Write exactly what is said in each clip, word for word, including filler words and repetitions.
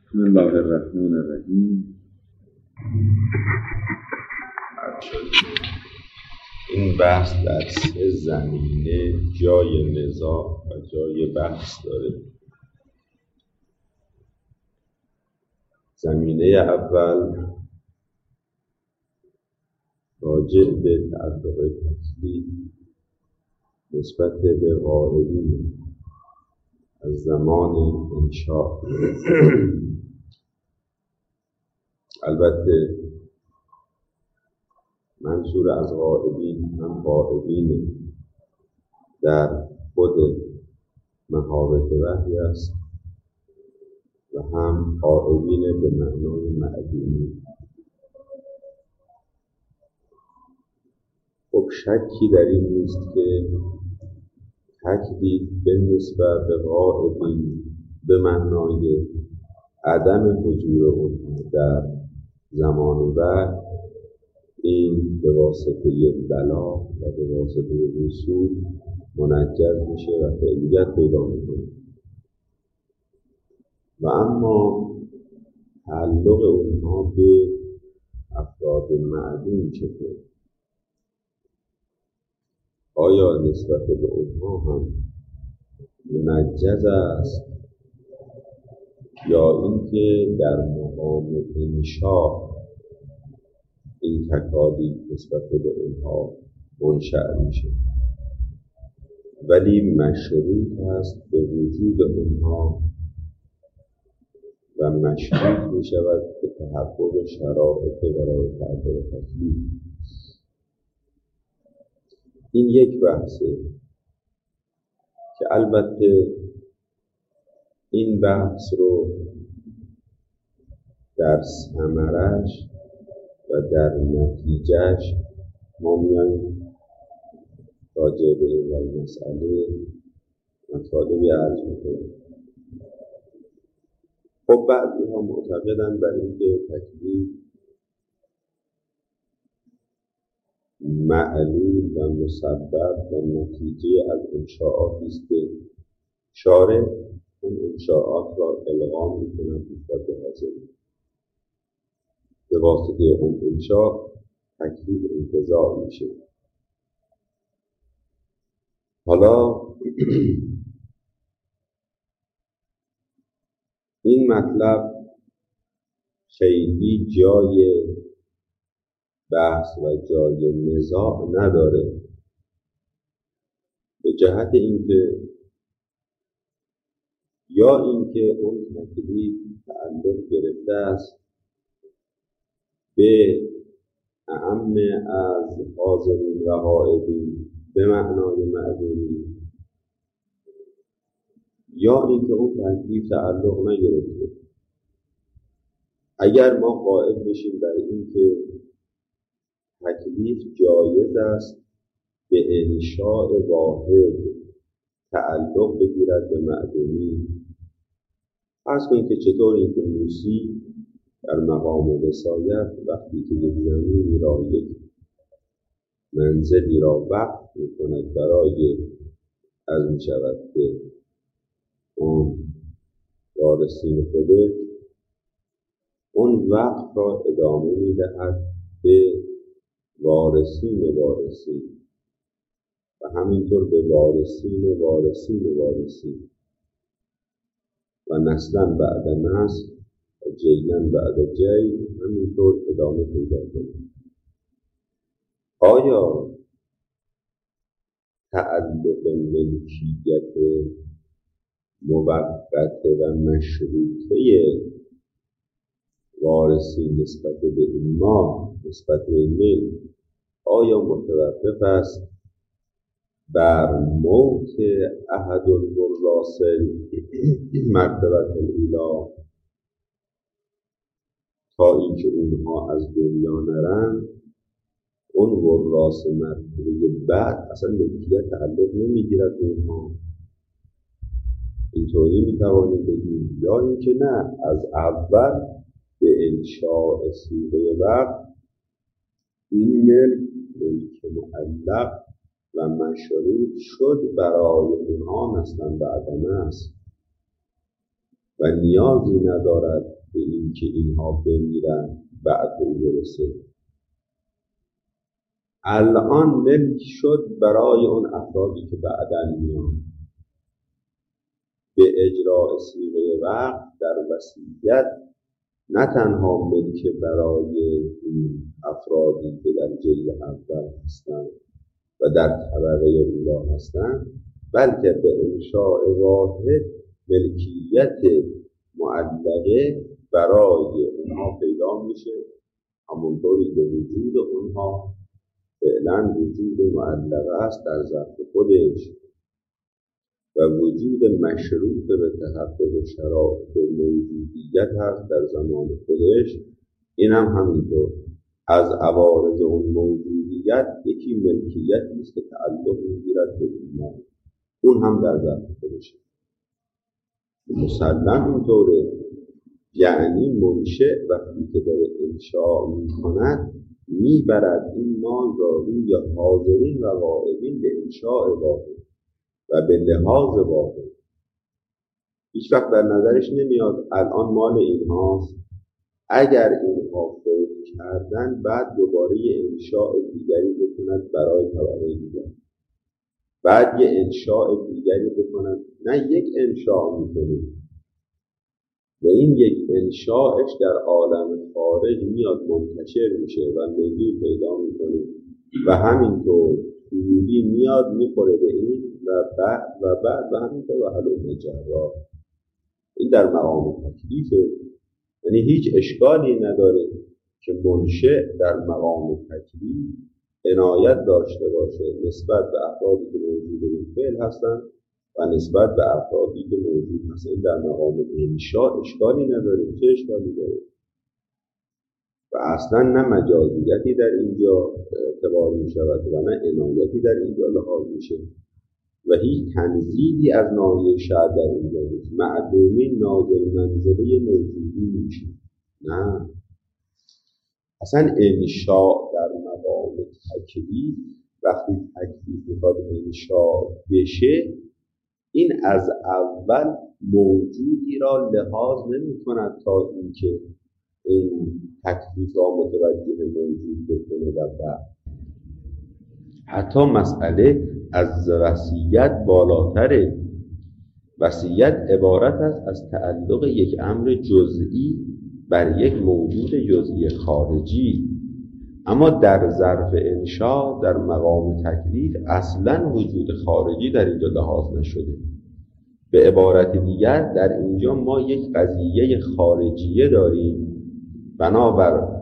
بسم الله الرحمن الرحیم. این بحث در سه زمینه جای نزاع و جای بحث داره. زمینه اول راجع به تعلق تکلیف نسبت به غائبین از زمان انشاء. البته منظور از غائبین هم غائبین در خود محابط وحی است و هم غائبین به معنای معدومی. خب شکی در این نیست که تکلیف به نسبت به غائبین به معنای عدم حضور اونها در زمان بعد، این به واسطه بلا و به واسطه وصول منجز میشه و فعلیت پیدا میکنه. و اما تعلق اونها به افراد معدوم چطور؟ آیا نسبت به اونها هم منجز است یا اینکه در مقام انشاء این تکالیف نسبت به اونها منشأ میشه، ولی مشروط است به وجود اونها و مشروط می شود به تحقق شرایط برای تعلق تکلیف. این یک بحثه که البته این بحث رو در ثمرش و در نتیجهش ما میایم راجع به این مسئله مطالبی عرض میکنیم. خب بعضی ها معتقدند بر اینکه تکلیف معلول و مسبب و نتیجه از انشاءاتی است که شارع اون انشاءات را الغام میکند نسبت به حاضرین. به واسطه اون انشاء تکلیف انتزاع میشه. حالا این مطلب خیلی جای بحث و جای نزاع نداره، به جهت اینکه یا اینکه اون تکلیف تعلق گرفته است به اعم از حاضرین و غائبین به معنای معدومی، یا اینکه اون تکلیف تعلق نگرفته. اگر ما قائل بشیم بر اینکه تکلیف جایز است به انشاء واحد تعلق بگیرد به معدومی، فرض کنید که چطور اینکه موسی در مقام وصایت وقتی که یک زمینی را یک منزلی را وقف میکند برای از میشود که اون وارثین خودش، اون وقت را ادامه میدهد به وارثین وارثین و همینطور به وارثین وارثین وارثین و نسلا بعد نسل و جیلا بعد جی همینطور ادامه پیدا کنه. آیا تعلق ملکیت موقت و مشروطه وارثین نسبت به این ما نسبت به این ملک آیا متوقف است بر موت احد الوراث مرتبه الاولی تا اینکه اونها از دنیا نرن؟ اون وراث مرتبه بعد اصلا ملکیت تعلق نمیگیرد اونها. اینطوری میتوانیم بگیم، یا اینکه نه، از اول به انشاء صیغه وقت این ملک ملک معلق و مشروط شد برای اونها نسلا بعدن است و نیازی ندارد به این که اینها بمیرن بعد به او برسه. الان ملک شد برای اون افرادی که بعداً میان به اجراء صیغه وقت در وصیت، نه تنها ملک برای این افرادی که در جلد اول هستند و در طبقه اولی هستند، بلکه به انشاء واحد ملکیت معلقه برای اونها پیدا میشه، همونطوری به وجود اونها فعلا وجود معلقه است در ظرف خودش و وجود مشروط به تحقق شرایط موجودیت هست در زمان خودش. این هم همینطور از عوارض اون موجودیت یکی ملکیت نیست که تعلق میگیرد به ایمان، اون هم در ظرف خودشه. مسلم اینطوره، یعنی منشأ وقتی که داره انشاء میکند میبرد این مال را روی حاضرین و غائبین به انشاء واحد و به لحاظ واحد. هیچ وقت در نظرش نمیاد الان مال اینهاست، اگر اینها فوت کردن بعد دوباره یه انشاء دیگری بکند برای طبقه دیگر، بعد یه انشاء دیگری بکنند. نه، یک انشاء میکنید و این یک انشاءش در عالم خارج میاد منتشر میشه و نزول پیدا میکنه و همینطور حلولی میاد میخوره به این و بعد و بعد و همینطور و حلوم جرا. این در مقام تکلیفه، یعنی هیچ اشکالی نداره که منشأ در مقام تکلیف عنایت داشته باشه نسبت به افرادی که موجود بالفعل هستن و نسبت به افرادی که موجود هستن. این در مقام انشاء اشکالی نداره. چه اشکالی داره؟ و اصلا نه مجازیتی در اینجا اعتبار می شود و نه عنایتی در اینجا لحاظ میشه و هیچ تنزیلی از ناحیه شرع در اینجا نیست. معدومین نازل منزله موجودی میشه. نه، اصلا انشاء در مقام تکلیف وقتی تکلیف میخواد انشاء بشه، این از اول موجودی را لحاظ نمی کند تا اینکه این تکلیف را متوجه موجود بکنه و بعد حتی مسئله از وصیت بالاتره. وصیت عبارت است از تعلق یک امر جزئی بر یک موجود جزئی خارجی، اما در ظرف انشاء در مقام تکلیف اصلا وجود خارجی در اینجا لحاظ نشده. به عبارت دیگر در اینجا ما یک قضیه خارجیه داریم بنابر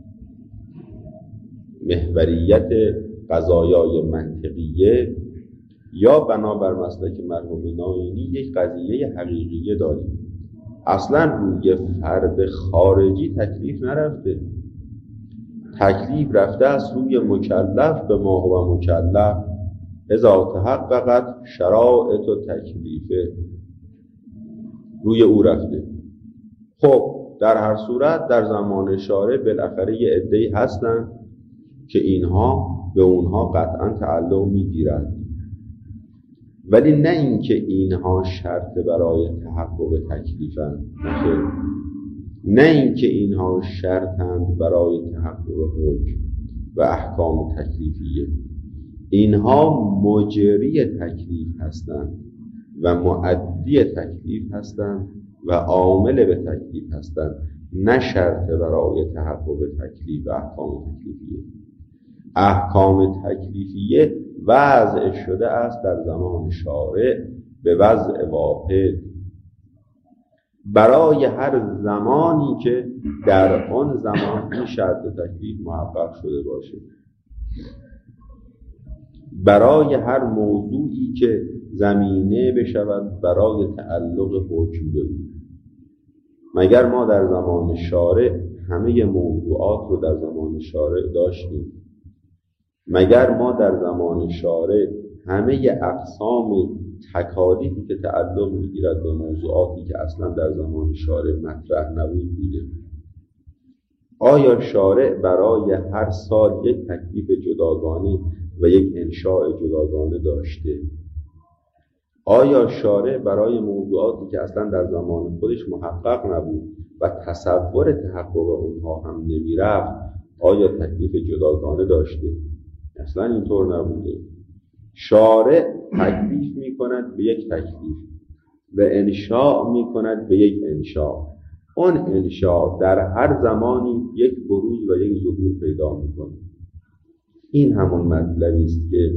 محوریت قضایای منطقیه یا بنابر مسلک مرحوم ناینی یک قضیه حقیقیه داریم. اصلا روی فرد خارجی تکلیف نرفته، تکلیف رفته است روی مکلف به ما هو مکلف اذا تحققت شرائط و تکلیفه، روی او رفته. خب در هر صورت در زمان شارع بالاخره یه عده‌ای هستن که اینها به اونها قطعا تعلق میگیرد، ولی نه اینکه اینها شرط برای تحقق تکلیفند، نه اینکه اینها شرطند برای تحقق حکم و احکام تکلیفیه. اینها مجری تکلیف هستند و مؤدی تکلیف هستند و عامل به تکلیف هستند، نه شرط برای تحقق تکلیف و احکام تکلیفیه. احکام تکلیفیه وضع شده است در زمان شارع به وضع واحد برای هر زمانی که در آن زمان این شرط تکلیف محقق شده باشه، برای هر موضوعی که زمینه بشود برای تعلق حکم به او. مگر ما در زمان شارع همه موضوعات رو در زمان شارع داشتیم؟ مگر ما در زمان شارع همه اقسام تکالیفی که تعلق می‌گیرد به موضوعاتی که اصلا در زمان شارع مطرح نبود بوده؟ آیا شارع برای هر سال یک تکلیف جداگانه و یک انشاء جداگانه داشته؟ آیا شارع برای موضوعاتی که اصلا در زمان خودش محقق نبود و تصور تحقق اونها هم نمیرفت، آیا تکلیف جداگانه داشته؟ اصلا اینطور نبوده. شارع تکلیف میکند به یک تکلیف و انشاء میکند به یک انشاء. اون انشاء در هر زمانی یک بروز و یک ظهور پیدا میکنه. این همون مطلبی است که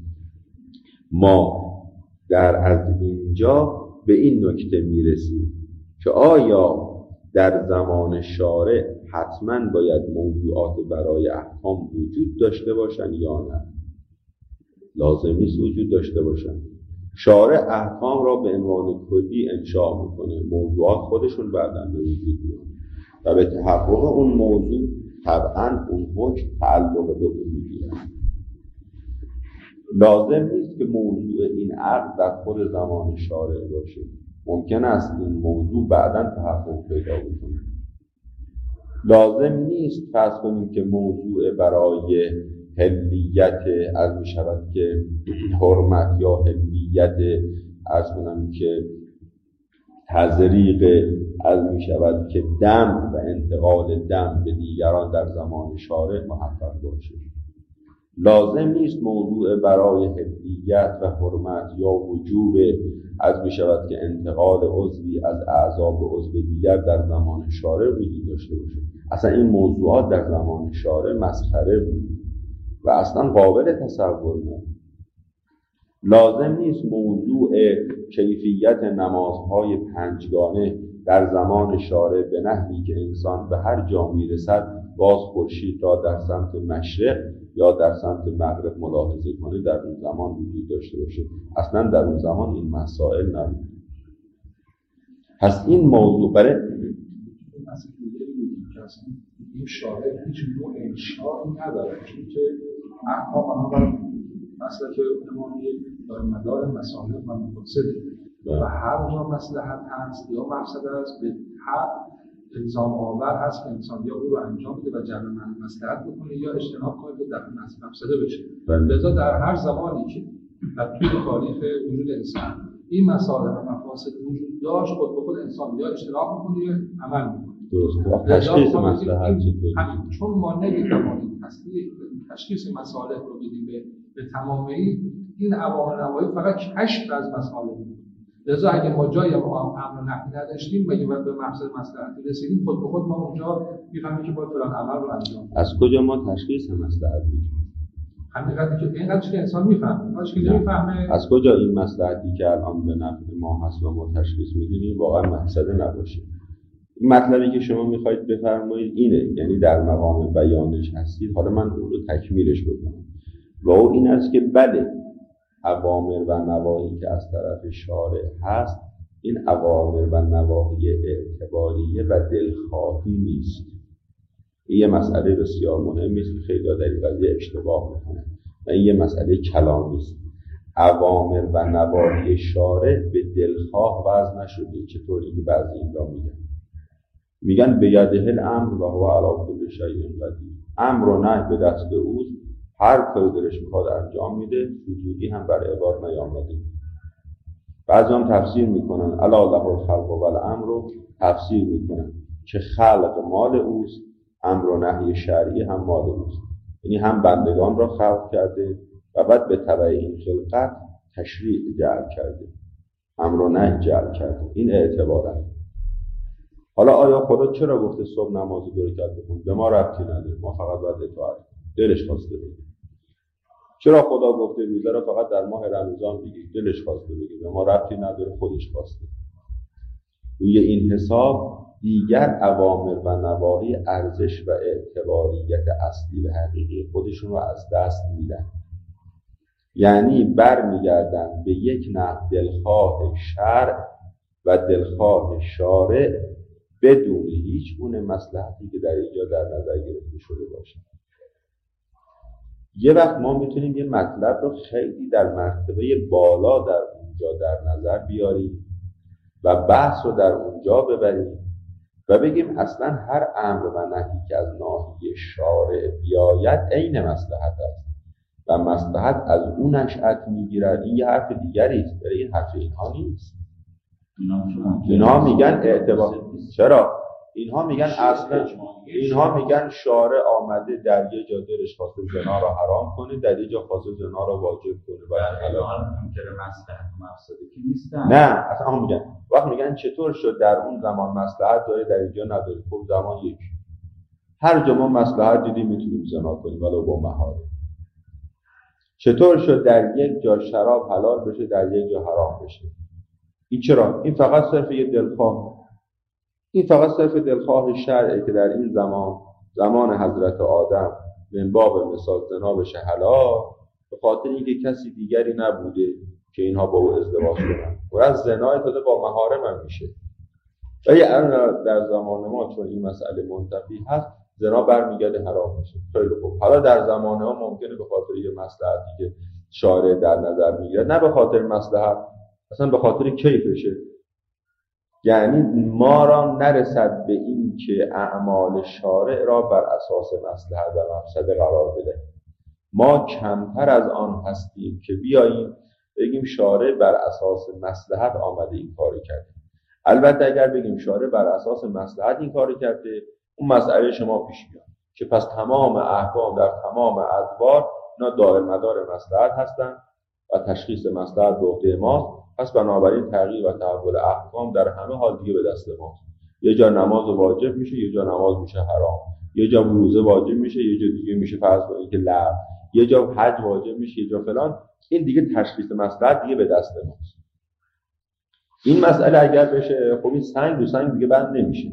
ما در از اینجا به این نکته میرسیم که آیا در زمان شارع حتما باید موضوعات برای احکام وجود داشته باشن یا نه؟ لازم نیست وجود داشته باشن. شارع احکام را به عنوان کلی انشاء میکنه، موضوعات خودشون بعداً به وجود میاد و به تحقق اون موضوع طبعاً اون حکم تعلق به اون میگیره. لازم نیست که موضوع این عقد در خود زمان شارع باشه. ممکن است این موضوع بعداً تحقق پیدا بکنه. لازم نیست فرض کنیم که موضوع برای حلیت از می شود که حرمت یا حلیت از کنم که تزریق از می شود که دم و انتقال دم به دیگران در زمان شارع محقق باشه. لازم نیست موضوع برای حلیت و حرمت یا وجوب از می شود که انتقال عضوی از اعضا به عضو دیگر در زمان شارع وجود داشته باشه. اصلا این موضوعات در زمان شارع مسخره بود و اصلا قابل تصور نبود. لازم نیست موضوع کیفیت نمازهای پنجگانه در زمان شارع به نحوی که انسان به هر جا میرسد باز خورشید را در سمت مشرق یا در سمت مغرب ملاحظه کنه در اون زمان وجود داشته باشه. اصلا در اون زمان این مسائل نبود. پس این موضوع برای این شارع هیچ نوع انشاء نداره، چون که احکام آنها بر مسلک امامی دار مدار مصالح و مقاصده و هر جا مصلحت هست یا مقصد است به هر الزام آور هست که انسان یا او رو انجام بده و جلب مصلحت بکنه یا اجتناب کنه که در مفسده بشه. لذا در هر زمانی که در طول تاریخ وجود انسان این مصالح و مفاسد وجود داشت، خود به خود انسان یا اجتناب میکنه یا عمل میکنه. درست. تشخیص مصلحت چطوری؟ چون ما نمی‌توانیم تشخیص مصالح رو بدیم به, به تمامی این عوامل نواهی، فقط کشف از مصالح بود. لذا اگه ما جایی امر و نهی نداشتیم و به مقصد مصلحت رسیدیم، خود به خود ما اونجا میفهمیم که باید فلان عمل رو انجام بدیم. از کجا ما تشخیص مصلحت می‌کنیم؟ همینقدر که اینقدر که انسان میفهمه، اینقدر که نمیفهمه. از کجا این مصلحتی که الان به نفع ما هست و ما تشخیص می‌دیم واقعا مقصد نباشه؟ مطلبی که شما میخواید بفرمایید اینه، یعنی در مقام بیانش هستید. حالا من اون رو تکمیلش بکنم و او این است که بله، اوامر و نواهی که از طرف شارع هست، این اوامر و نواهی اعتباریه و دلخواهی نیست. این یه مسئله بسیار مهمی است که خیلی در این قضیه اشتباه میکنن و این یه مسئله کلامی است. اوامر و نواهی شارع به دلخواه وضع نشده. چطوری که بعضی این را میگن میگن به یده الامر و هو علی کل شیء قدیر. امر و نهی به دست اوست، هر کاری دلش میخواد انجام میده، وجودی هم بر عباد نیامده. بعضی هم تفسیر میکنن الا له الخلق و الامر رو تفسیر میکنن که خلق مال اوست، امر و نهی شرعی هم مال اوست، یعنی هم بندگان را خلق کرده و بعد به تبع این خلقت تشریع جعل کرده، امر و نهی جعل کرده. این اعتباره. حالا آیا خدا چرا گفته صبح نماز دو رکعت بخون؟ به ما ربطی نداره، ما فقط باید اطاعت کنیم، دلش خواسته بگیم. چرا خدا گفته روزه را فقط در ماه رمضان بگید؟ دلش خواسته بگید، به ما ربطی نداره، خودش خواسته. روی این حساب دیگر اوامر و نواهی ارزش و اعتباریت اصلی و حقیقی خودشون رو از دست میدن، یعنی برمیگردن به یک نحو دلخواه شرع و دلخواه شارع بدون هیچ گونه مصلحتی که در اینجا در نظر گرفته شده باشه. یه وقت ما میتونیم یه مطلب رو خیلی در مرتبه بالا در اونجا در نظر بیاریم و بحث رو در اونجا ببریم و بگیم اصلا هر امر و نهی که از ناحیه شارع بیاید عین مصلحت است. و مصلحت از اون نشأت میگیرد. این یه حرف دیگری است، ولی این حرف اینها نیست. اینها میگن اعتبار. چرا؟ اینها میگن اصلا اینها میگن شارع آمده در یه جا دلش خواسته زنا رو حرام کنه، در یه جا خواسته زنا رو واجب کنه. و اینها ممکنه مصلحت و مفسده که نیستن. نه، اصلا هم میگن وقت میگن چطور شد در اون زمان مصلحت داره در اینجا نداره. خب زمان یکی، هر جا ما مصلحت دیدیم میتونیم زنا کنیم ولو با مهاره. چطور شد در یک جا شراب حلال بشه در یک جا حرام بشه؟ این چرا؟ این فقط صرف یه دلخواه این فقط صرف دلخواه شرعه که در این زمان زمان حضرت آدم من باب مثال زنا بشه حلال، به خاطر اینکه کسی دیگری نبوده که اینها با او ازدواج کنن. و از زنا تازه با محارم هم میشه. ولی در زمان ما چون این مسئله منتفی هست، زنا برمیگرده حرام میشه. خیلی خوب. حالا در زمان ما ممکنه به خاطر یه مصلحتی که شارع در نظر میگیره، نه به خاطر مصلحت، اصلا به خاطر کیفشه، یعنی ما را نرسد به این که اعمال شارع را بر اساس مصلحت و مفسده قرار بده. ما کمتر از آن هستیم که بیاییم بگیم شارع بر اساس مصلحت آمده این کاری کرده. البته اگر بگیم شارع بر اساس مصلحت این کاری کرده، اون مسئله شما پیش میاد که پس تمام احکام در تمام ادوار اینا دائر مدار مصلحت هستند و تشخیص مصلحت به عهده ماست. پس بنابراین تغییر و تحول احکام در همه حال دیگه به دست ماست. یه جا نماز واجب میشه، یه جا نماز میشه حرام، یه جا روزه واجب میشه، یه جا دیگه میشه فرض کنید که لغو، یه جا حج واجب میشه، یه جا فلان. این دیگه تشخیص مصلحت دیگه به دست ماست. این مسئله اگر بشه، خب این سنگ رو سنگ دیگه بند نمیشه.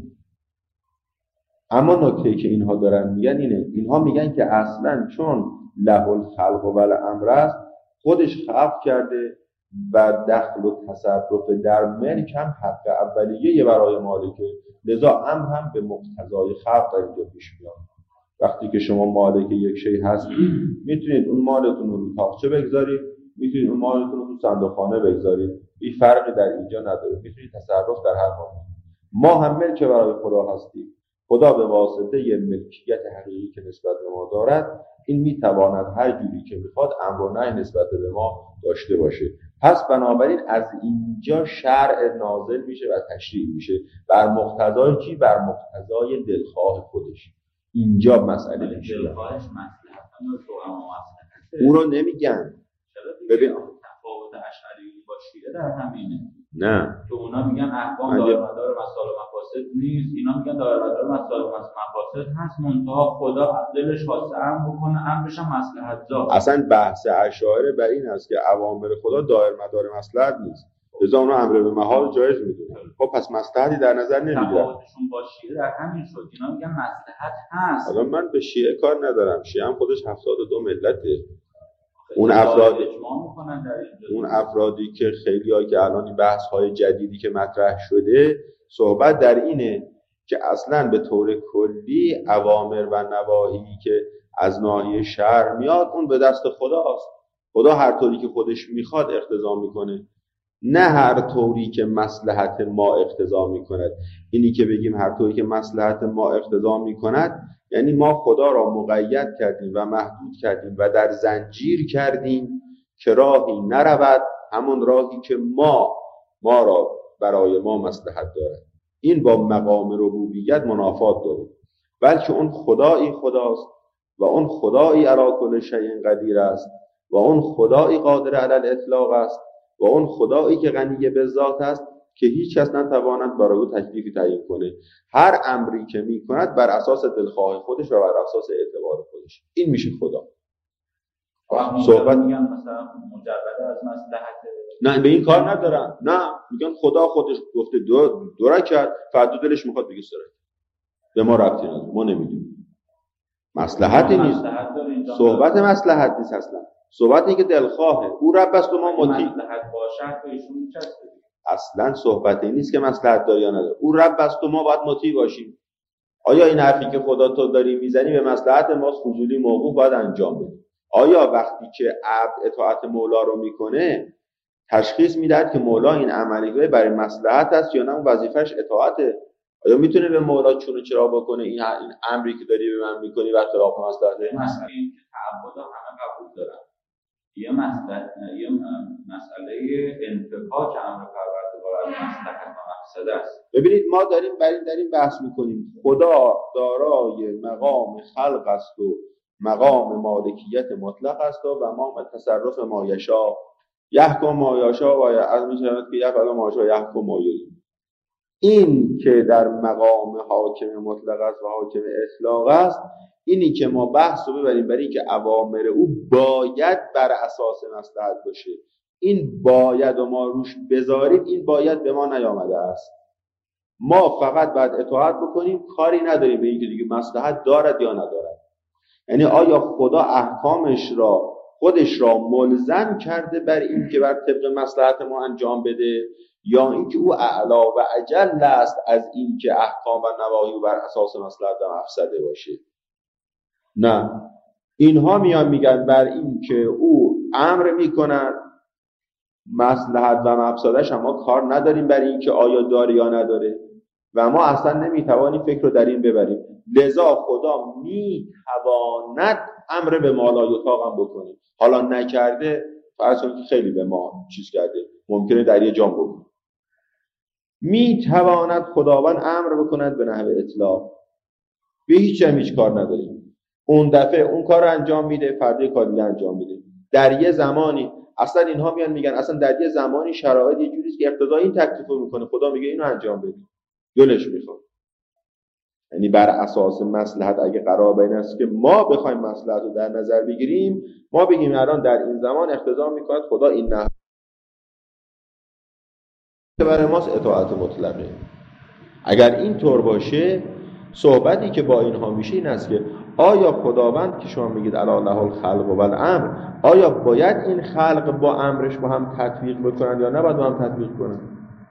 اما نکته که اینها دارن میگن اینه، اینها میگن که اصلا چون له الخلق و الامر است، خودش خلق کرده و دخل و تصرف در ملک هم حق اولیه برای مالکه، لذا امر هم به مقتضای خلق در اینجا پیش میاد. وقتی که شما مالک یک شی هستید، میتونید اون مالتون رو رو تاقچه بگذارید، میتونید اون مالتون رو رو صندوقخانه بگذارید، این فرقی در اینجا نداره، میتونید تصرف در هر حال. ما هم ملک برای خدا هستیم. خدا به واسطه یه ملکیت حقیقی که نسبت به ما دارد، این میتواند هر جوری که میخواد امر و نهی نسبت به ما داشته باشه. پس بنابراین از اینجا شرع نازل میشه و تشریع میشه بر مقتضای چی؟ بر مقتضای دلخواه خودش. اینجا مسئله میشه. دلخواهش مصلحت تو اما مصلحت او رو نمیگن. ببین تفاوت اشعری با شیعه در همینه. نه که اونا میگن احکام دائر مدار مصالح و مفاسد نیست، اینا میگن دائر مدار مصالح و مفاسد هست، منتها خدا دلش خواسته امر بکنه، امرش هم مصلحت زا. اصلا بحث اشاعره بر این است که اوامر خدا دائر مدار مصلحت نیست، لذا اونها امر به محال جایز میدونن. خب پس مصلحتی در نظر نمیگیرن. تفاوتشون با شیعه در همین شد. اینا میگن مصلحت هست. حالا من به شیعه کار ندارم، شیعه هم خودش هفتاد و دو ملته. اون افراد اون افرادی که خیلی ها که الان این بحث های جدیدی که مطرح شده صحبت در اینه که اصلا به طور کلی اوامر و نواهی که از ناحیه شرع میاد اون به دست خداست. خدا هر طوری که خودش میخواد اقتضا میکنه، نه هر طوری که مصلحت ما اقتضا میکند. اینی که بگیم هر طوری که مصلحت ما اقتضا میکند یعنی ما خدا را مقید کردیم و محدود کردیم و در زنجیر کردیم که راهی نرود همون راهی که ما ما را برای ما مصلحت دارد. این با مقام ربوبیت منافات داره، بلکه اون خدایی خداست و اون خدایی علی کل شیء قدیر است و اون خدایی قادر علی الاطلاق است و اون خدایی که غنی به ذات است که هیچ کس نتواند برای او تکلیفی تعیین کنه. هر امری که میکند بر اساس دلخواه خودش و بر اساس اعتبار خودش. این میشه خدا. صحبت میگن مثلا مجرد از مصلحت، نه به این کار ندارن، نه میگن خدا خودش گفته دو دو رکعت، فردا دلش میخواد بگه سه رکعت، به ما ربطی نداره، ما نمیدونیم. مصلحتی نیست. صحبت مصلحت نیست اصلا. صحبت اینه که دلخواهه. او رب است و ما مطیع. مصلحت باشه به ایشون میچسبه. اصلا صحبت این نیست که مصلحت داره یا نداره. او رب است و ما باید مطیع باشیم. آیا این حرفی که خدا تو داری میزنی به مصلحت ماست، فضولی موقوف باید انجام بده؟ آیا وقتی که عبد اطاعت مولا رو میکنه تشخیص میدهد که مولا این عملی برای مصلحت است یا نه اون وظیفش اطاعته؟ آیا میتونه به مولا چون و چرا بکنه این, این امری که داری به من میکنی و خلاف مصلحته؟ مسئله این که تعبد همه قبول دارن، یه مسئله یه مسئله انفکاک امر پروردگار از مصلحت و مقصد است. ببینید ما داریم بر این داریم بحث میکنیم خدا دارای مقام خلق است و مقام مالکیت مطلق است و مقام تصرف ما یشا یحکم ما یشا و از میشود که یفعل ما یشا یحکم ما یرید. این که در مقام حاکم مطلق است و حاکم اطلاق است، اینی که ما بحث رو ببریم برای اینکه اوامر او باید بر اساس مصلحت باشه، این باید و ما روش بذاریم، این باید به ما نیامده است. ما فقط باید اطاعت بکنیم، کاری نداریم به اینکه دیگه مصلحت دارد یا ندارد. یعنی آیا خدا احکامش را خودش را ملزم کرده بر این که بر طبق مصلحت ما انجام بده، یا اینکه او اعلا و اجل است از این که احکام و نواهی بر اساس مصلحت و مفسده باشه؟ نه، اینها میان میگن بر این که او امر میکنن مصلحت و مفسدش هم ما کار نداریم بر این که آیا داره یا نداره و ما اصلا نمیتوانیم فکر رو در این ببریم، لذا خدا میتواند امر به ما لا یطاق هم بکنه. حالا نکرده فرض کنید که خیلی به ما چیز کرده، ممکنه در یه جام بکنه. میتواند خداوند امر بکند به نحو اطلاق، به هیچ هم هیچ کار نداریم. اون دفعه اون کار رو انجام میده، فردا کار دیگه انجام میده در یه زمانی. اصلا اینها میان میگن اصلا در یه زمانی شرایط یه جوریه که اقتضای این تکلیف رو میکنه، خدا میگه اینو انجام بده، دلش میخواد. یعنی بر اساس مصلحت اگه قرار بین است که ما بخوایم مصلحت رو در نظر بگیریم، ما بگیم الان در این زمان اقتضا میکنه خدا این نه که برای ماست اطاعت مطلقه. اگر این طور باشه، صحبتی که با اینها میشه این است که آیا خداوند که شما میگید الا له الخلق و الامر، آیا باید این خلق با امرش با هم تطبیق بکنن یا نباید با هم تطبیق کنن؟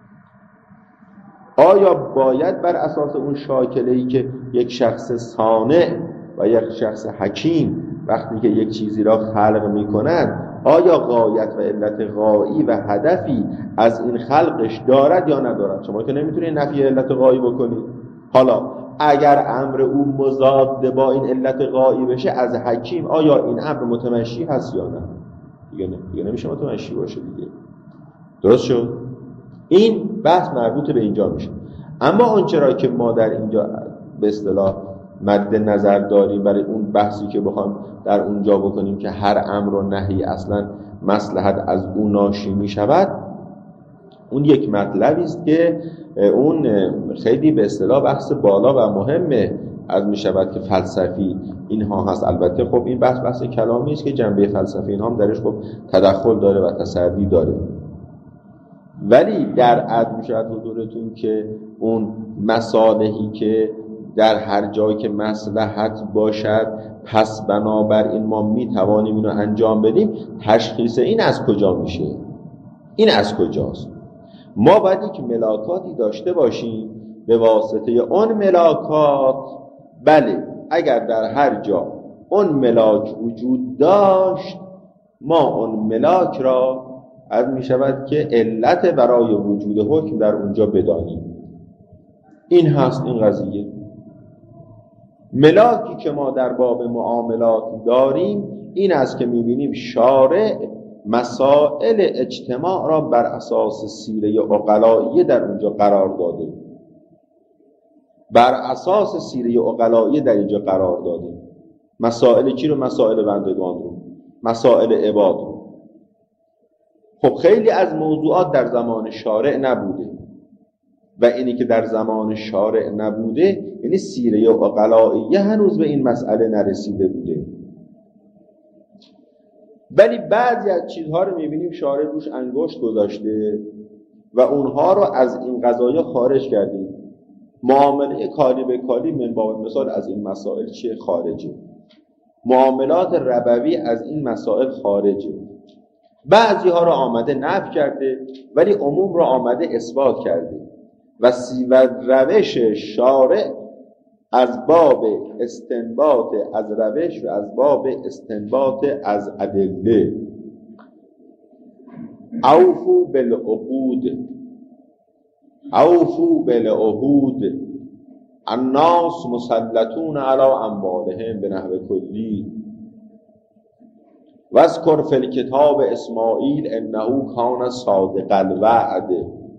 آیا باید بر اساس اون شاکله‌ای که یک شخص صانع و یک شخص حکیم وقتی که یک چیزی را خلق میکند، آیا غایت و علت غایی و هدفی از این خلقش دارد یا ندارد؟ شما که نمیتونید نفی علت غایی بکنید. حالا اگر امر او مضاد با این علت غایی بشه، از حکیم آیا این امر متمشی هست یا نه؟ دیگه نه، دیگه نمیشه متمشی باشه دیگه. درست شد؟ این بحث مربوط به اینجا میشه. اما آنچه را که ما در اینجا به اصطلاح مد نظر داریم برای اون بحثی که بخوام در اونجا بکنیم که هر امر و نهی اصلا مصلحت از اون ناشی میشود، اون یک مطلبی است که اون خیلی به اصطلاح بحث بالا و مهمه از میشود که فلسفی اینها هست. البته خب این بحث بحث کلامی است که جنبه فلسفی اینها هم درش خب تدخل داره و تسری داره، ولی در عد میشود حضورتون که اون مصالحی که در هر جایی که مصلحت باشد پس بنابراین ما میتوانیم اینو انجام بدیم، تشخیص این از کجا میشه؟ این از کجاست؟ ما باید یک ملاکاتی داشته باشیم، به واسطه اون ملاکات بله اگر در هر جا اون ملاک وجود داشت، ما اون ملاک را از می شود که علت برای وجود حکم در اونجا بدانیم. این هست این قضیه. ملاکی که ما در باب معاملات داریم این است که می بینیم شارع مسائل اجتماع را بر اساس سیره عقلائیه در اونجا قرار داده، بر اساس سیره عقلائیه در اینجا قرار داده. مسائل چی رو؟ مسائل بندگان رو، مسائل عباد رو. خب خیلی از موضوعات در زمان شارع نبوده و اینی که در زمان شارع نبوده یعنی سیره عقلائیه هنوز به این مسئله نرسیده بوده، ولی بعضی از چیزها رو میبینیم شارع روش انگشت گذاشته و اونها رو از این قضایا خارج کرده. معامله کالی به کالی من باب مثال از این مسائل چیه؟ خارجه. معاملات ربوی از این مسائل خارجه. بعضی ها رو آمده نفی کرده ولی عموم رو آمده اثبات کرده و و روش شارع از باب استنباط از روش و از باب استنباط از ادله. اوفو بالعقود، اوفو بالعهود، الناس مسلطون علی اموالهم به نحو کلی واذکر فی الکتاب اسماعیل انه کان صادق الوعد.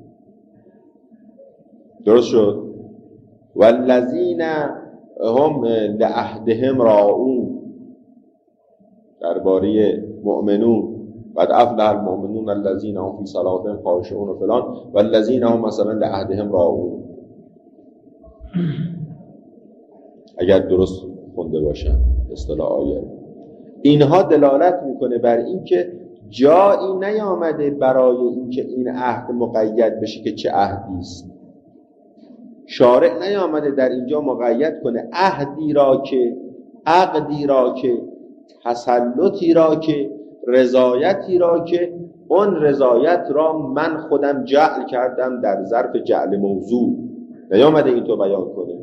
درست شد؟ والذین هم لعهدهم راعون درباره مؤمنون قد افلح المؤمنون الذین هم فی صلاتهم خاشعون و فلان والذین هم مثلا لعهدهم راعون اگر درست خونده باشن اصطلاح آیه. اینها دلالت میکنه بر این که جایی نیامده برای اینکه این عهد مقید بشه که چه عهدی است. شارع نیامده در اینجا مقید کنه عهدی را که عقدی را که تسلطی را که رضایتی را که اون رضایت را من خودم جعل کردم در ظرف جعل موضوع، نیامده اینطور بیان کنه.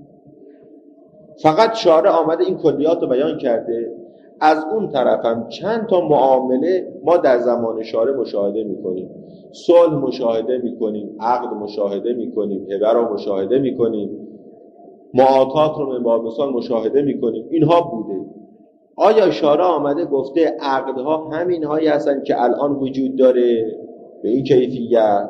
فقط شارع آمده این کلیات رو بیان کرده. از اون طرفم چند تا معامله ما در زمان شارع مشاهده میکنیم. صلح مشاهده میکنیم، عقد مشاهده میکنیم، هبه رو مشاهده میکنیم، معاطات رو من باب مثال مشاهده میکنیم. اینها بوده. آیا شارع آمده گفته عقدها همین هایی هستن که الان وجود داره به این کیفیت،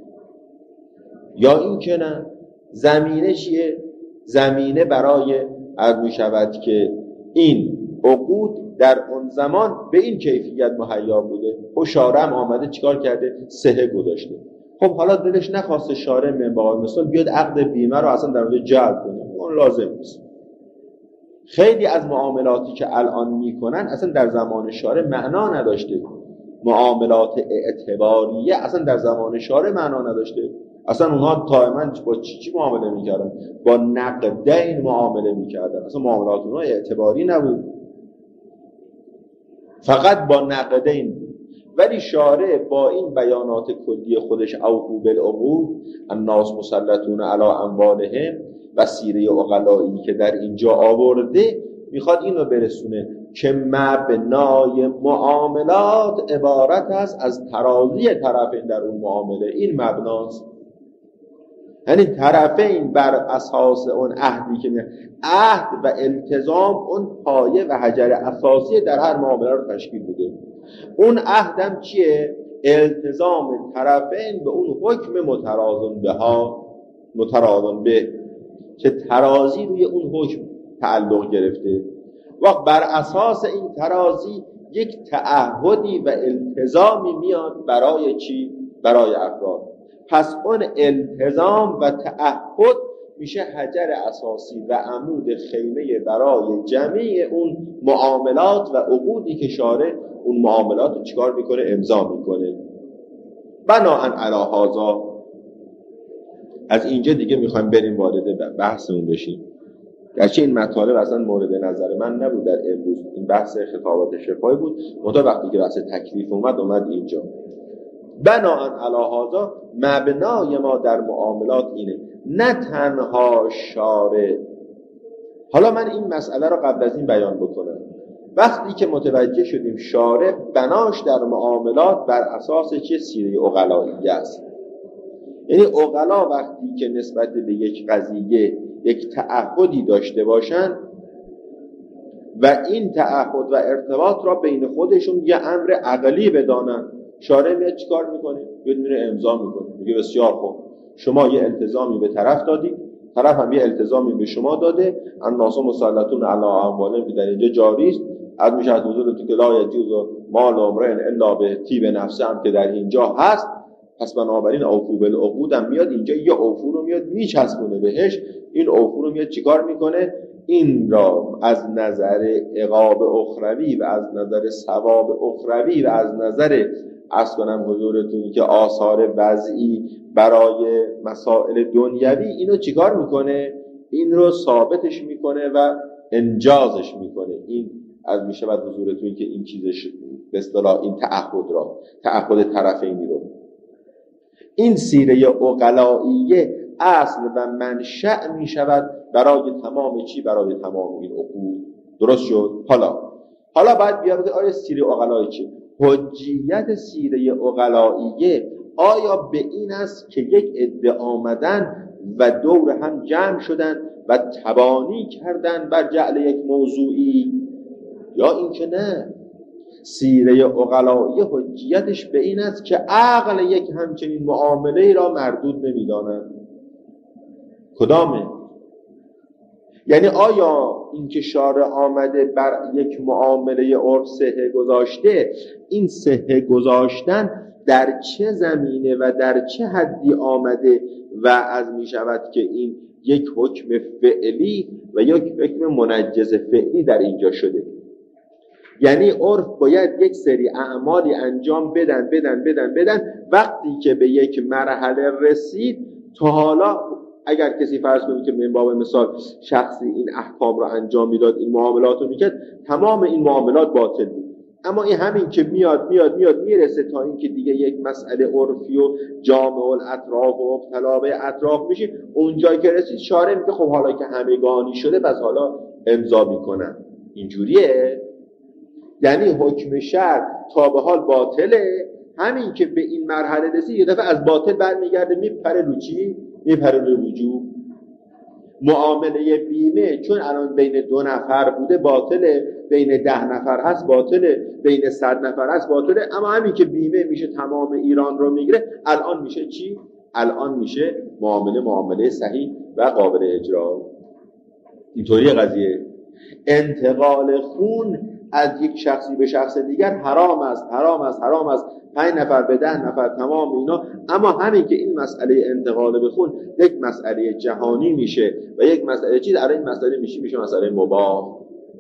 یا این که نه؟ زمینه چیه؟ زمینه برای عرض می شود که این عقود در اون زمان به این کیفیت مهیا بوده. خب شارع هم آمده چیکار کرده؟ صحه گذاشته. خب حالا دلش نخواسته شارع من باب مثال بیاد عقد بیمه رو اصلا در اونجا جلب کنه، اون لازم نیست. خیلی از معاملاتی که الان میکنن اصلا در زمان شارع معنا نداشته. معاملات اعتباریه اصلا در زمان شارع معنا نداشته. اصلا اونها دائما با چی چی معامله میکردن؟ با نقدین معامله میکردن. اصلا معاملات اونها اعتباری نبود، فقط با نقدین. ولی شارع با این بیانات کلی خودش اوفوا بالعقود الناس مسلطون علی اموالهم و سیره عقلایی که در اینجا آورده میخواد اینو برسونه که مبنای معاملات عبارت است از ترازی طرفین در اون معامله. این مبناست، یعنی طرفین بر اساس اون عهدی که میاد، عهد و التزام اون پایه و حجر اساسی در هر معامله رو تشکیل میده. اون عهدم چیه؟ التزام طرفین به اون حکم مترازن به ها مترازن به که ترازی روی اون حکم تعلق گرفته. وقت بر اساس این ترازی یک تعهدی و التزامی میاد برای چی؟ برای افراد. پس اون التزام و تعهد میشه حجر اساسی و عمود خیمه برای جمعی اون معاملات و عقودی که شارع اون معاملات رو چیکار میکنه؟ امضا میکنه. بناهن علی هذا از اینجا دیگه میخوایم بریم وارد بحثمون بشیم. گرچه این مطالب اصلا مورد نظر من نبود در امروز، این بحث خطابات شفاهی بود، منتها وقتی که بحث تکلیف اومد اومد اینجا. بناهن علی هذا مبنای ما در معاملات اینه، نه تنها شارع. حالا من این مسئله رو قبل از این بیان بکنم. وقتی که متوجه شدیم شارع بناش در معاملات بر اساس چه؟ سیره عقلایی است. یعنی عقلا وقتی که نسبت به یک قضیه یک تعهدی داشته باشن و این تعهد و ارتباط را بین خودشون یه امر عقلی بدانن، شارع میاد چیکار میکنه؟ یه دونه امضا میکنه، میگه بسیار خوب، شما یه التزامی به طرف دادید، طرف هم یه التزامی به شما داده. الناس مسلطون علی اموالهم که در اینجا جاری است، از میشه از حضور تو که لا یجوز مال امرئ الا به طیب نفسه هم که در اینجا هست. پس بنابراین اوفوا بالعقود هم میاد اینجا یه اوفو رو میاد میچسبونه بهش. این اوفو رو میاد چیکار میکنه؟ این را از نظر عقاب اخروی و از نظر ثواب اخروی و از نظر عرض کنم حضورتون که آثار وضعی برای مسائل دنیوی اینو چیکار میکنه؟ این رو ثابتش میکنه و انجازش میکنه. این از میشه بعد حضورتون که این چیزش به اصطلاح این تعهد را تعهد طرفینی رو، این سیره عقلائیه اصل و منشأ می شود برای تمام چی؟ برای تمام این عقود. درست شد؟ حالا حالا باید بیاد آیا سیره عقلائیه چی؟ حجیت سیره عقلائیه آیا به این است که یک عده آمدن و دور هم جمع شدن و تبانی کردن بر جعل یک موضوعی، یا اینکه نه، سیره عقلایی حجیتش به این است که عقل یک همچنین معامله را مردود نمی‌داند. کدامه؟ یعنی آیا اینکه شارع آمده بر یک معامله عرف صحه گذاشته، این صحه گذاشتن در چه زمینه و در چه حدی آمده و از می شود که این یک حکم فعلی و یک حکم منجز فعلی در اینجا شده؟ یعنی عرف باید یک سری اعمالی انجام بدن بدن بدن بدن وقتی که به یک مرحله رسید، تا حالا اگر کسی فرض کنید که من باب مثال شخصی این احکام رو انجام میداد، این معاملات رو میکرد، تمام این معاملات باطل بود. اما این همین که میاد میاد میاد میرسه تا این که دیگه یک مسئله عرفی و جامع الاطراف و مبتلا به اطراف میشه، اونجایی که رسید شارع میگه خب حالا که همگانی شده بس حالا امضا میکنن. اینجوریه؟ یعنی حکم شرع تا به حال باطله، همین که به این مرحله رسید یه دفعه از باطل برمیگرده میپره رو چی؟ میپره رو وجوب. معامله بیمه چون الان بین دو نفر بوده باطله، بین ده نفر هست باطله، بین صد نفر هست باطله، اما همین که بیمه میشه تمام ایران رو میگیره، الان میشه چی؟ الان میشه معامله معامله صحیح و قابل اجرا. اینطوری قضیه. انتقال خون از یک شخصی به شخص دیگر حرام است، حرام است، حرام است، پنج نفر به ده نفر تمام اینا. اما همین که این مسئله انتقال به خون یک مسئله جهانی میشه و یک مسئله چیز، در این مسئله میشه میشه مسئله مباح.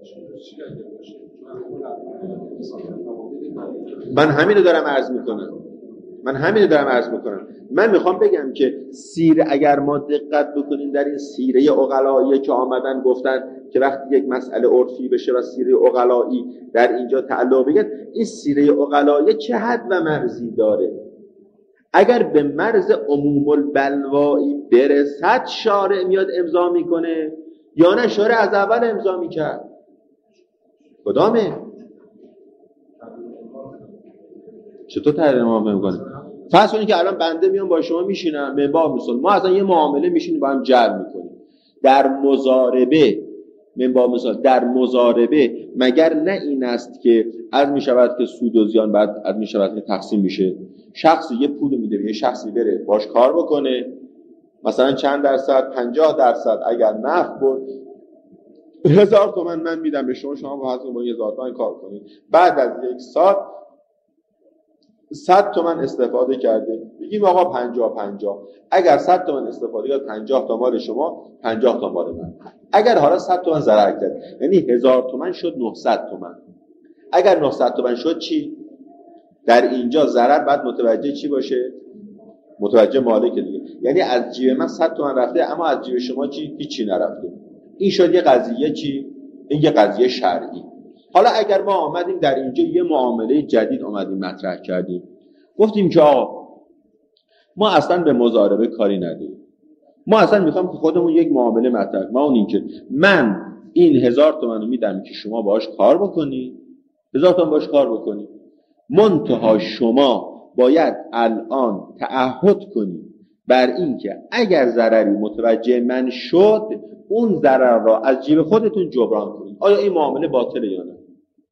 من همین رو دارم عرض میکنم من همین رو دارم عرض میکنم من میخوام بگم که سیره، اگر ما دقت بکنیم در این سیره عقلایی که آمدن گفتن که وقتی یک مسئله عرفی بشه و سیره عقلایی در اینجا تعلق بگیرد، این سیره عقلایی چه حد و مرزی داره؟ اگر به مرز عموم البلوایی برسد شارع میاد امضا میکنه، یا نه شارع از اول امضا میکرد؟ کدامه؟ چطور تحریم ما میکنه؟ فرض کنید که الان بنده میام با شما میشینم به باب مثال، ما اصلا یه معامله میشینیم با هم جر میکنیم در مضاربه، من با مثال در مضاربه مگر نه این است که از میشود که سود و زیان بعد از میشود که تقسیم میشه؟ شخصی یه پول میده یه شخصی بره باش کار بکنه، مثلا چند درصد، پنجاه درصد اگر نفع بود هزار تومن من میدم به شما، شما با حضور با هزار تومن کار کنید، بعد از یک سال صد تومن استفاده کرده، بگیم آقا پنجاه پنجاه، اگر صد تومن استفاده کرد پنجاه تا مال شما، پنجاه تا مال من. اگر حالا صد تومن ضرر کرد، یعنی هزار تومن شد نهصد تومن. اگر نهصد تومن شد چی؟ در اینجا ضرر بعد متوجه چی باشه؟ متوجه مالک دیگه. یعنی از جیب من صد تومن رفته اما از جیب شما چی؟ هیچی نرفته. این شد یه قضیه چی؟ این یه قضیه شرعی. حالا اگر ما آمدیم در اینجا یه معامله جدید آمدیم مطرح کردیم، گفتیم که آقا ما اصلا به مضاربه کاری نداریم، ما اصلا میخوام که خودمون یک معامله مطرح، ما اون این که من این هزار تومن رو میدم که شما باهاش کار بکنی، هزار تومن باهاش کار بکنی، منتها شما باید الان تعهد کنی بر این که اگر ضرری متوجه من شد اون ضرر را از جیب خودتون جبران کنید. آیا این معامله باطله یا نه؟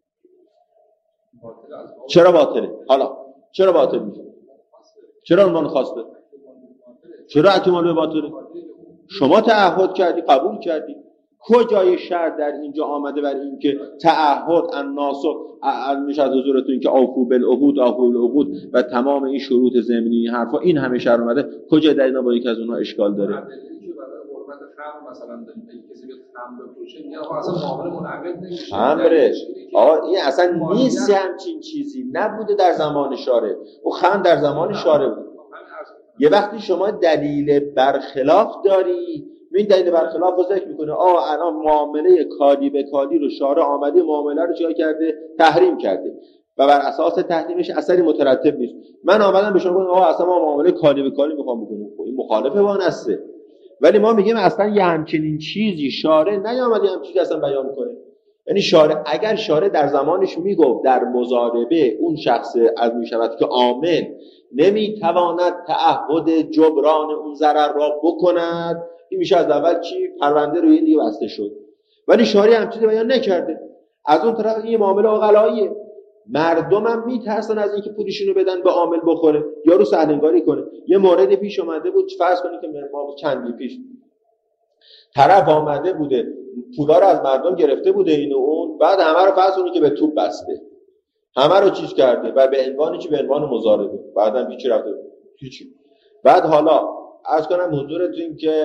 چرا باطله؟ حالا چرا باطل میشه؟ چرا عنوان خواسته؟ چرا احتمال باطله؟ شما تعهد کردی، قبول کردی. کجای شرع در اینجا آمده بر این که تعهد الناس میشه از حضورتون که اوفو بالعقود اوفو بالعقود و تمام این شروط ضمنی این حرفا، این همه شرع اومده، کجا در اینا با یک از اونها اشکال داره؟ مثلا کسی بیاد خمر بفروشه میگه آقا اصلا معامله منعقد نمیشه. خمره آقا این اصلا نیست، همچین چیزی نبوده در زمان شارع. او خمر در زمان شارع بود. یه وقتی شما دلیل برخلاف داری، این دلیل برخلاف رو ذکر میکنه، آقا الان معامله کالی به کالی رو شارع آمده معامله رو چیکار کرده؟ تحریم کرده و بر اساس تحریمش اثری مترتب نیست. من آمدم به شما گفتم آقا اصلا ما معامله کالی به کالی میخوام بکنیم، این مخالفه با نصه. ولی ما میگیم اصلا یه همچنین چیزی شارع نیامده همچین چیزی اصلا بیان کنه. یعنی شارع اگر شارع در زمانش میگفت در مضاربه اون شخص از میشود که عامل نمیتواند تعهد جبران اون ضرر را بکند، این میشه از اول چی؟ پرونده روی این دیگه بسته شد. ولی شارع هم چیزی بیان نکرده. از اون طرف این معامله عقلاییه، مردم هم میترسن از اینکه پولشون رو بدن به عامل بخوره یا رو سهلنگاری کنه. یه مورد پیش اومده بود، فرض کنید که ما چندی پیش طرف آمده بوده پولا رو از مردم گرفته بوده این و اون، بعد همه رو فرض کنید که به توپ بسته، همه رو چیز کرده و به عنوان چی؟ به عنوان مضاربه. بعدم هیچی رفته هیچی. بعد حالا عرض کنم حضورتون که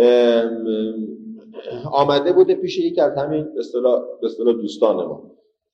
آمده بوده پیش یک از همین به اصطلاح به اصطلاح دوستان ما،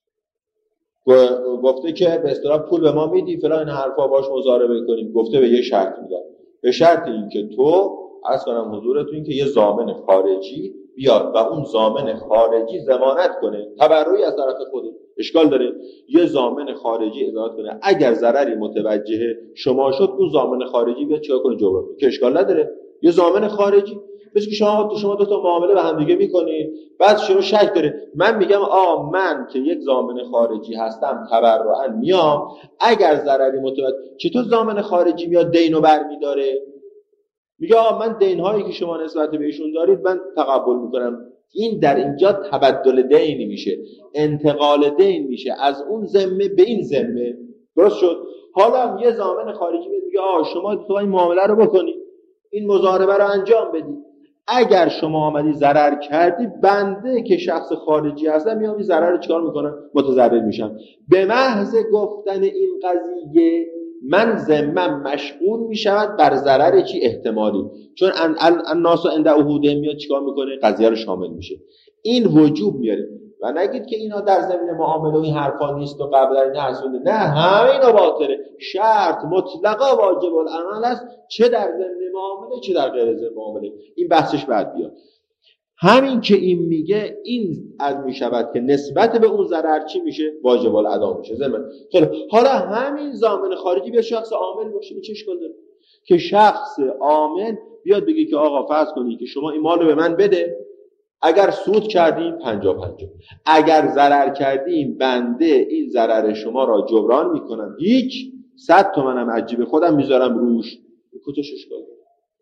گفته که به اصطلاح پول به ما میدی فلان این حرفا باش مضاربه کنیم. گفته به یه شرط میدم، به شرط اینکه تو عرض کنم حضورتون که یه ضامن خارجی بیاد و اون ضامن خارجی ضمانت کنه، تبرعی از طرف خودت اشکال داره، یه ضامن خارجی اضافه کنه، اگر ضرری متوجه شما شد اون ضامن خارجی بیاد چیکار کنه؟ جبران کنه، که اشکال نداره. یه ضامن خارجی مثل که شما تو شما دو تا معامله به هم دیگه میکنید، بعد شما شک داره، من میگم آ من که یک ضامن خارجی هستم تبرعاً میام، اگر ضرری متوجه، چطور ضامن خارجی میاد دینو برمیداره؟ میگه آ من دینهایی که شما نسبت بهشون دارید من تقبل میکنم. این در اینجا تبدل دین میشه، انتقال دین میشه از اون ذمه به این ذمه. درست شد؟ حالا هم یه ضامن خارجی میگه آ شما تو این معامله رو بکنید، این مضاربه رو انجام بدید، اگر شما آمدی ضرر کردی بنده که شخص خارجی هستم میام این ضرر رو چیکار میکنم؟ متضرر میشم. به محض گفتن این قضیه من ذمم مشغول میشود بر ضرر چی؟ احتمالی، چون الناس عند عهودهم میاد چیکار میکنه؟ قضیه رو شامل میشه. این وجوب میاره و نگید که اینا در ضمن معامله و این حرفا نیست و قبل این حرفونه، نه همه اینا باطله. شرط مطلقا واجب العمل است، چه در ضمن معامله چه در غیر ضمن معامله. این بحثش بعد بیاد. همین که این میگه این از میشود که نسبت به اون ضرر چی میشه؟ واجب الادا میشه ضمن. خب حالا همین ضامن خارجی بیاد شخص عامل باشه، چه اشکال داره که شخص عامل بیاد بگه که آقا فرض کنید که شما این مال رو به من بده، اگر سود کردیم پنجاه پنجاه، اگر ضرر کردیم بنده این ضرر شما را جبران میکنم، هیچ صد تومنم عجیب خودم میذارم روش، کجاش اشکال داره؟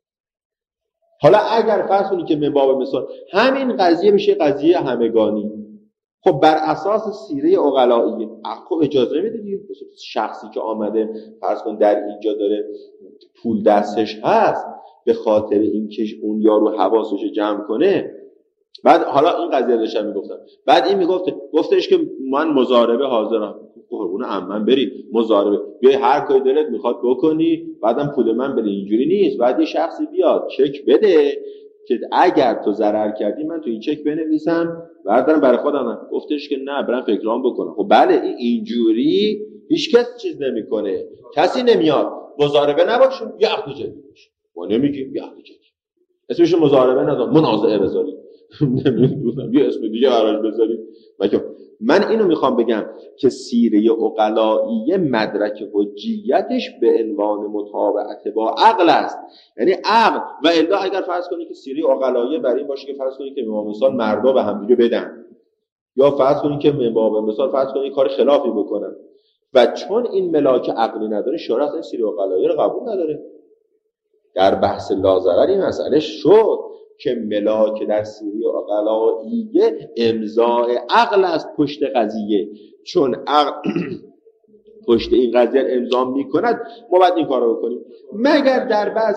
حالا اگر فرض کنید که من باب مثال همین قضیه میشه قضیه همگانی، خب بر اساس سیره عقلایی خب اجازه میده دیگه شخصی که آمده فرض کن در اینجا داره پول دستش هست به خاطر اینکه اون یارو حواسش جمع کنه، بعد حالا این قضیه داشتم میگفتم، بعد این میگفته گفتش که من مضاربه حاضرم، قربون عمم بری مضاربه بیای هر کاری دلت میخواد بکنی، بعدم پول من بده. اینجوری نیست، بعد یه شخصی بیاد چک بده که اگر تو ضرر کردی من تو این چک بنویسم بعدم برای خودم. گفتش که نه برام فکرام بکنم. خب بله اینجوری هیچ کس چیز نمیکنه، کسی نمیاد مضاربه نباشه یه عقد جدید باشه، ما نمیگیم یه عقد جدید اسمش مضاربه نذار، منازعه بذارید، نمیدونم یه اسم دیگه براش بذارید. من اینو میخوام بگم که سیره عقلایی مدرک حجیتش به عنوان مطابقت با عقل است، یعنی عقل. و الا اگر فرض کنید که سیره عقلایی برای این باشه که فرض کنید که امام مثال مردا به هم دیگه بدن، یا فرض کنید که امام مثال فرض کنید کار خلافی بکنن، و چون این ملاک عقلی نداره شورا اصلا سیره عقلایی رو قبول نداره. در بحث لازرر این مسئله شد که ملاک در سیره عقلاییه امضاء عقل است پشت قضیه، چون عقل پشت این قضیه امضا میکند ما باید این کارو بکنیم. مگر در بعض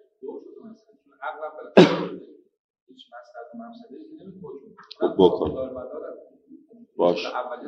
بکن باش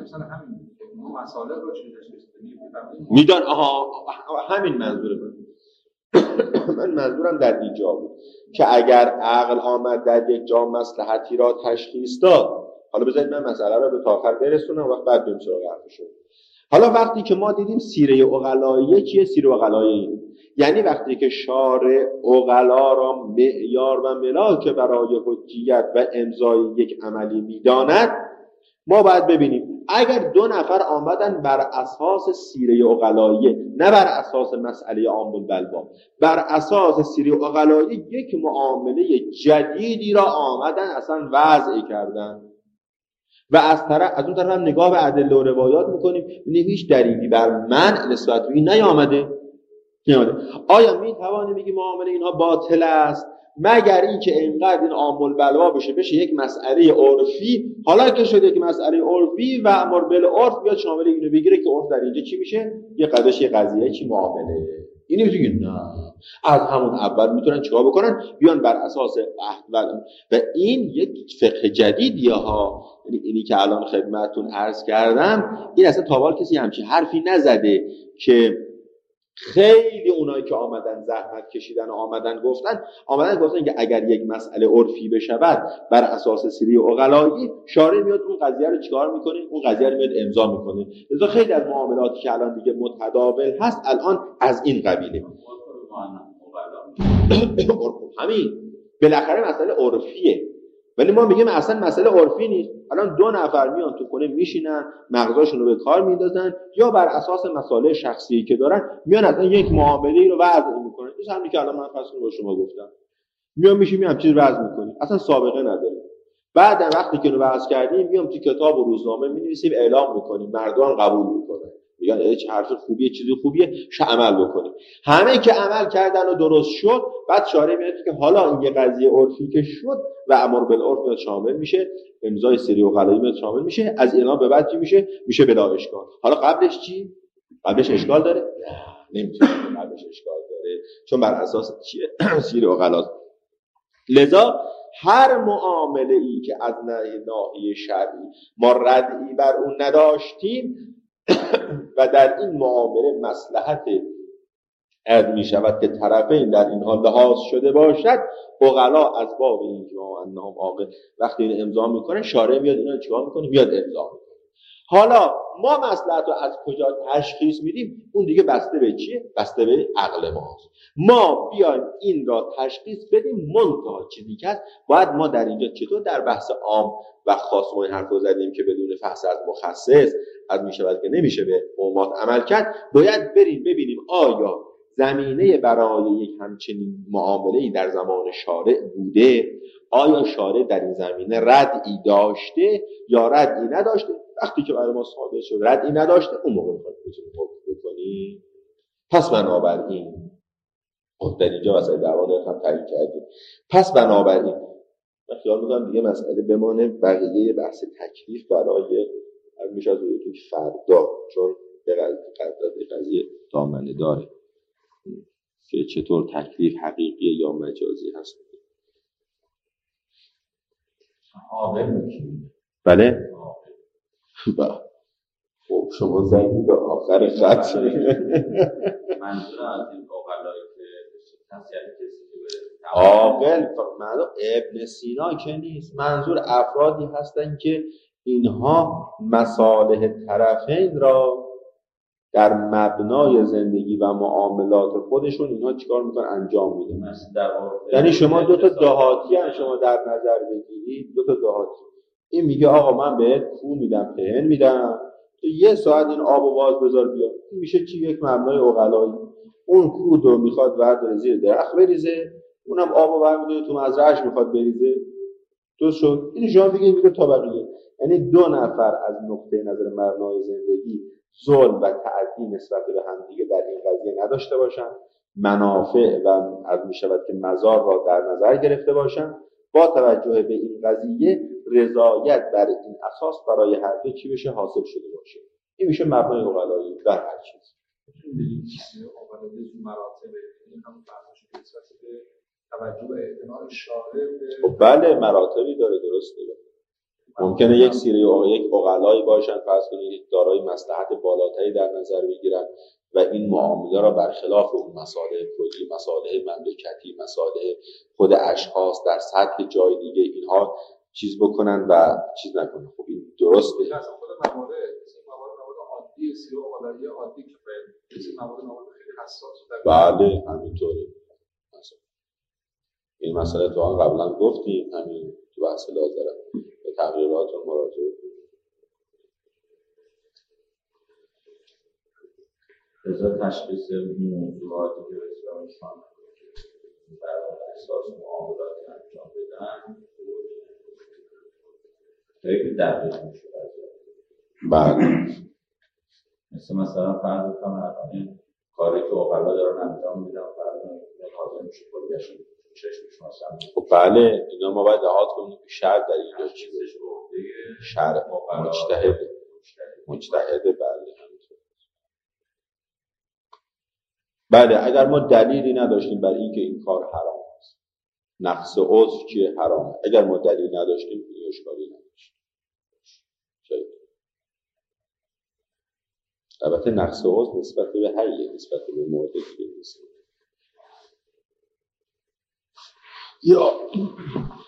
میدان. آها همین منظور من من منظورم در اینجا بود که اگر عقل آمد در یک جا مصلحتی را تشخیص داد. حالا بذارید من مسئله رو به تا آخر برسونم و بعد بریم سراغ حرفشون. حالا وقتی که ما دیدیم سیره عقلاییه چیه؟ سیره عقلاییه یعنی وقتی که شارع عقلا را معیار و ملاک برای حجیت و امضای یک عملی میداند، ما باید ببینیم اگر دو نفر آمدن بر اساس سیره عقلاییه، نه بر اساس مسئله عام البلوا، بر اساس سیره عقلاییه یک معامله جدیدی را آمدن اصلا وضع کردن و از طرف از اون طرف هم نگاه به ادله و روایات میکنیم، ببینیم هیچ دلیلی بر منع نسبت به این نیامده. نیامده. آیا میتوانیم بگیم معامله اینها باطل است مگر اینکه اینقدر این عامل بلوا بشه بشه یک مسئله عرفی، حالا که شده یک مسئله عرفی و امر بالعرف بیاد شامل اینو بگیره که عرف در اینجا چی میشه؟ یه قضیه قضیه چی معامله. اینو میگن نه، از همون اول میتونن چیکار بکنن؟ بیان بر اساس عهد و و این یک فقه جدیدیه ها. یعنی اینی که الان خدمتتون عرض کردم این اصلا تا حالا کسی همچین حرفی نزده که خیلی اونایی که آمدن زحمت کشیدن و آمدن گفتن آمدن گفتن که اگر یک مسئله عرفی بشود بر اساس سیری عقلایی، شارع میاد اون قضیه رو چیکار میکنه؟ اون قضیه رو میاد امضا میکنه. لذا خیلی از معاملاتی که الان دیگه متداول هست الان از این قبیله. همین بالاخره مسئله عرفیه، ولی ما میگیم اصلا مسئله عرفی نیست. الان دو نفر میان تو خونه میشینن مغزاشون رو به کار میندازن یا بر اساس مسائل شخصی که دارن میان اصلا یک معامله رو وضع میکنن. این همین که الان من فصل با شما گفتم، میام میشیم میام چیز وضع میکنیم اصلا سابقه نداره. بعد وقتی که رو وضع کردیم میام تو کتاب و روزنامه مینویسیم اعلام میکنیم، مردم قبول میکنن، میگن چه حرف خوبیه چیزی خوبیه ش عمل بکنیم. همه که عمل کردن و درست شد بعد شارع میاد که حالا این یه قضیه عرفی که شد و امر بالعرف میاد شامل میشه، امضای سری عقلایی میاد شامل میشه، از اینا به بعد چی میشه؟ میشه بلا اشکال. حالا قبلش چی؟ قبلش اشکال داره؟ نه نمیتونه قبلش اشکال داره، چون بر اساس چیه؟ سری عقلا. لذا هر معامله ای که از ناحیه شرعی ما ردعی بر اون نداشتیم و در این معامله مصلحت عرض می شود که طرفین در این حال لحاظ شده باشد، عقلا از باب اینجا انهم عاقل وقتی این امضا میکنن شارع میاد اینا چیکار میکنه؟ میاد امضا میکنه. حالا ما مصلحت رو از کجا تشخیص میدیم؟ اون دیگه بسته به چیه؟ بسته به عقل ماست. ما بیایم این را تشخیص بدیم. منتها چیزی که هست باید ما در اینجا چطور در بحث عام و خاص ما این حرف رو زدیم که بدون فحص از مخصص از میشود که نمیشه به عمومات عمل کرد، باید بریم ببینیم آیا زمینه برای یک همچنین معامله‌ای در زمان شارع بوده؟ آیا شارع در این زمینه ردعی داشته یا ردعی نداشته؟ وقتی که برای ما ثابت شد ردعی نداشته، اون موقع میخواد حکم بکنی. پس بنابراین خب در اینجا مسئله دعوا رو هم تعیین کردیم. پس بنابراین من خیال می‌کنم دیگه مسئله بمانه بقیه بحث تکلیف برای میشه از تو فردا، چون به قضیه دامنه داره که چطور تکلیف حقیقی یا مجازی هست. عاقل بله خب شما زنی به آخر خط. منظور از این عقلایی که تسییل کسی که عاقل معنی ابن سینا که نیست، منظور افرادی هستن که اینها مصالح طرفین را در مبنای زندگی و معاملات خودشون اینها چیکار میکنن؟ انجام میدن. یعنی شما دو تا دهاتی هم شما در نظر بگیرید، دو تا دهاتی، این میگه آقا من بهت پول میدم پهن میدم تو یه ساعت این آب و باز بذار بیا، این میشه چی؟ یک مبنای عقلایی. اون کود رو میخواد برداره زیر درخت بریزه، اونم آب و برمیداره تو مزرعه‌اش میخواد بریزه، درست شد؟ این شما بگید میگه طبقیه. یعنی دو نفر از نقطه نظر مبنای زندگی ظلم و تعدی نسبت به هم دیگه در این قضیه نداشته باشن، منافع و از میشود که مضار را در نظر گرفته باشن، با توجه به این قضیه رضایت بر این اساس برای هر دو چی بشه؟ حاصل شده باشه. این میشه مبنای عقلایی در هر چیز. ببینید عقلایی مراتب این هم فرضش نسبت به توجه به اعتناع شارع به بله مراتبی داره، درسته. ممکنه یک سری عقل یک عقلایی باشن فرض کنید یک دارای مصلحت بالاتری در نظر بگیرن و این معامله را برخلاف اون مصالح کلی، مصالح مملکتی، مصالح خود اشخاص در سطح جای دیگه اینها چیز بکنن و چیز نکنن. خب این درسته. مثلا خود موارد مثل موارد موارد عادی سری عقلایی عادی که به مثل موارد موارد خیلی حساس در بله همینطوره. مثلا این مسئله تو آن قبلا گفتیم، همین تو بحث لازره به تغییرات و مراجعه رضا تشخیص موضوعاتی که اسلامشان بر اساس معاملات انجام بدن خیلی دقیق میشه. بله مثل مثلا فرض کنم این کاری که اوقلا دارن انجام میدن فرض کنم حاضر میشه کلیشون چشمش مثلا. خب بله اینا ما باید لحاظ کنیم که شرع در اینجا چی باشه. شرع مجتهد مجتهد بله همینطور. بله اگر ما دلیلی نداشتیم برای اینکه این کار حرام است، نقص عضو که حرام، اگر ما دلیل نداشتیم این اشکالی نداشت. البته نقص عضو نسبت به حیه، نسبت به مرده که نیست. یا